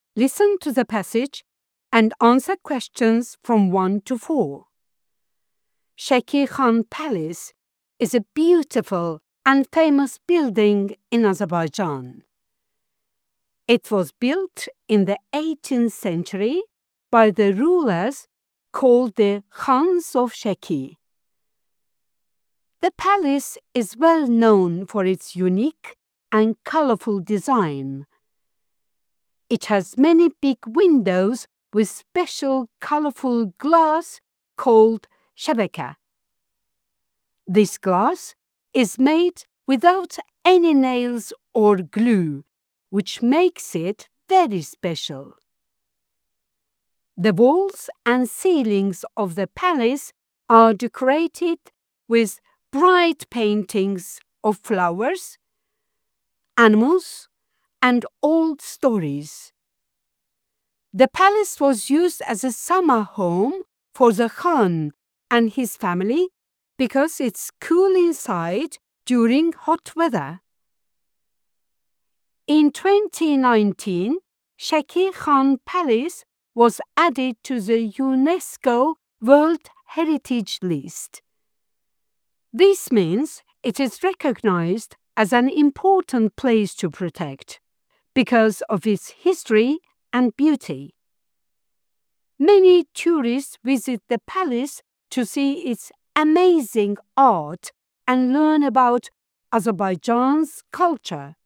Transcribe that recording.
Listen to the passage and answer questions from 1 to 4. Sheki Khan Palace is a beautiful and famous building in Azerbaijan. It was built in the 18th century by the rulers called the Khans of Sheki. The palace is well known for its unique and colorful design. It has many big windows with special colorful glass called shabaka. This glass is made without any nails or glue, which makes it very special. The walls and ceilings of the palace are decorated with bright paintings of flowers, animals, and old stories. The palace was used as a summer home for the Khan and his family because it's cool inside during hot weather. In 2019, Sheki Khan Palace was added to the UNESCO World Heritage List. This means it is recognized as an important place to protect because of its history and beauty. Many tourists visit the palace to see its amazing art and learn about Azerbaijan's culture.